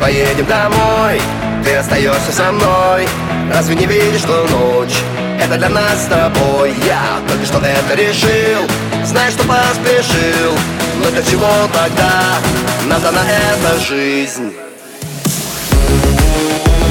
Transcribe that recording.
поедем домой. Ты остаешься со мной. Разве не видишь, что ночь — это для нас с тобой? Я только что это решил. Знаешь, что поспешил. Но для чего тогда нам дана эта жизнь?